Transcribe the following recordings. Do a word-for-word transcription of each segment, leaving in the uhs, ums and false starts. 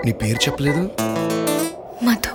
నీ పేరు చెప్పలేదు. మధు.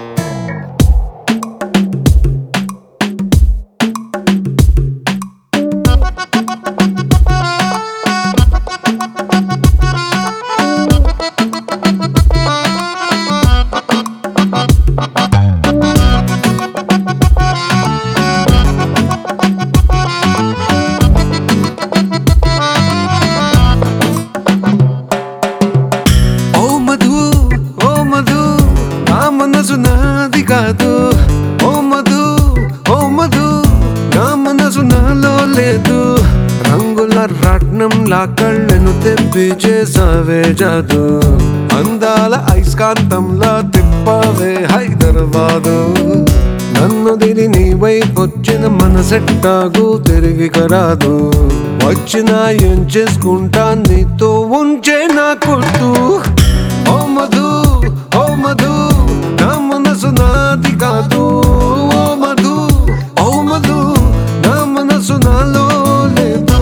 మనసు నాది కాదు ఓ మధు, ఓ మధు, నా మనసు నాలో లేదు. రంగుల రాట్నంలా కళ్ళను తెప్పి చేసావే జాదు, అందాల ఐస్కాంతంలా తిప్పావే హైదరాబాదు. నన్ను దిని నీ వైపొచ్చిన మనసెట్టాగు తిరిగి కరాదు. వచ్చినా ఏం చేసుకుంటా నీతో ఉంచే నా కొట్టు. ఓ మధు, ఓ మధు, నా మనసు నాది కాదు ఓ మధు, ఓ మధు, నా మనసు నాలో లేదు.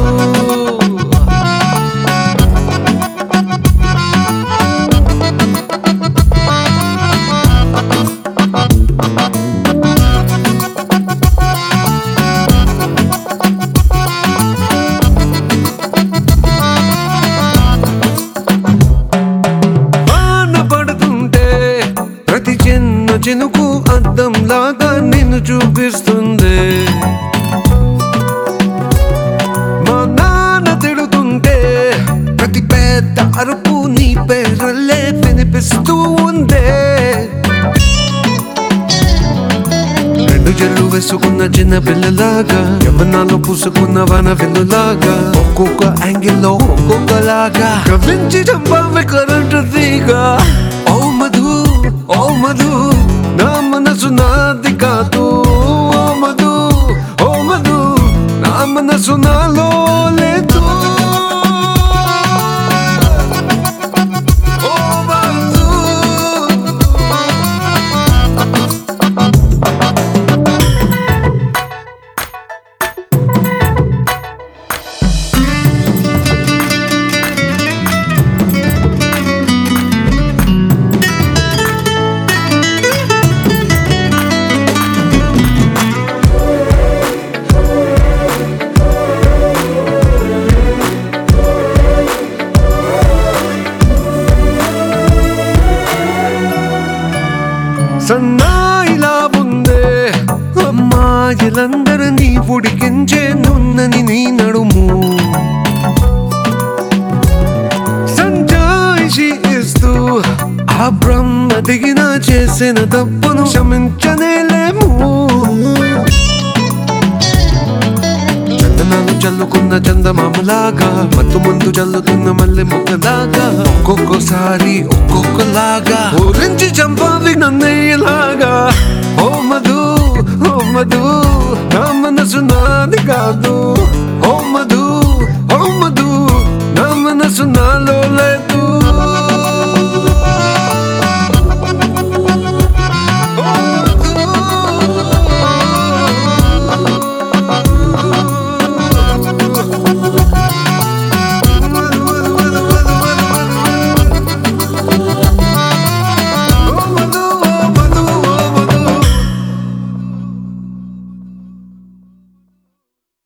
చినుకు అద్దం లాగా నిన్ను చూపిస్తుంది. మా నాన్న తిడుతుంటే ప్రతి పెద్ద అరుపు నీ పేరులే వినిపిస్తూ ఉందే. రెండు చెల్లు వేసుకున్న చిన్న పిల్లలాగా, యవ్వనాలు పూసుకున్న వన వెల్లులాగా, ఒక్కొక్క యాంగిల్లో ఒక్కొక్కలాగా కవించి చంపావి కరెంటు తీగా. ఓ మధు, ఓ మధు, నా మనసు నాది కాదు ఓ మధు, ఓ మధు, నా మనసు నాలో లేదు. సన్నాయిలా ఉందే అమ్మాయిలందరినీ ఉడికించే నున్నని నీ నడుము. సంజాయిషి ఇస్తూ ఆ బ్రహ్మ దిగిన చేసిన తప్పును క్షమించనేలేము. చందనాలు చల్లుకున్న చందమామలాగా, మత్తు ముందు చల్లుతున్న మల్లె మొక్కలాగా, ఒక్కొక్కసారి ఒక్కొక్కలాగా ఊరించి చంపావి నన్నయ్యలాగా. ఓ మధు,